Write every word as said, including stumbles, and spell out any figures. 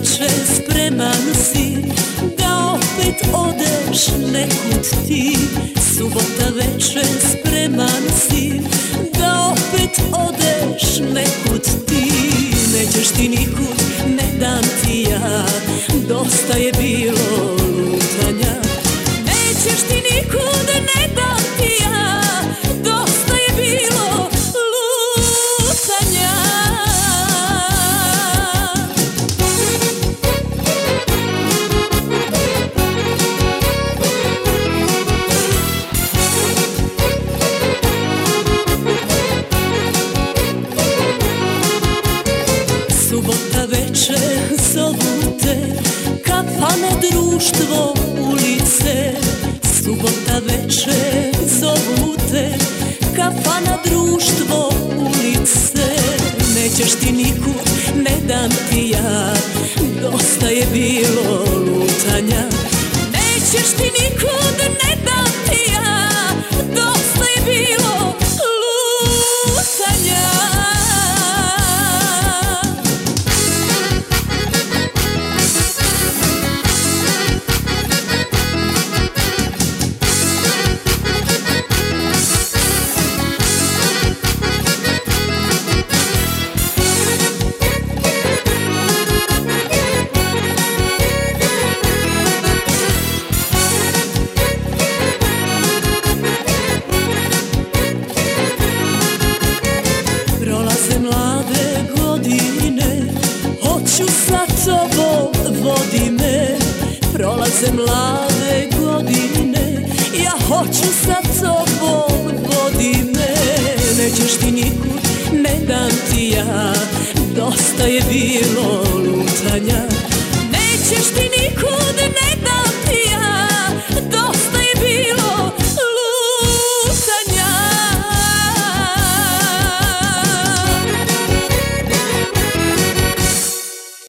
veče spreman si da opet odeš nekud ti. Subota veče spreman si da opet odeš nekud ti. Nećeš ti nikud, ne dam ti ja, dosta je bilo lutanja. Nećeš ti nikud, ne dam ti ja, dosta je bilo lutanja. Subota veče zovu te, kafane, društvo, ulice. Subota veče zovu te, kafana, društvo, ulice. Nećeš ti nikud, ne dam ti ja, dosta je bilo lutanja. Nećeš ti nikud, ne dam ti ja, dosta je bilo lutanja. Mlade godine, hoću sa tobom, vodi me. Prolaze mlade godine, ja hoću sa tobom, vodi me. Nećeš ti nikud, ne dam ti ja, dosta je bilo lutanja. Nećeš ti nikud.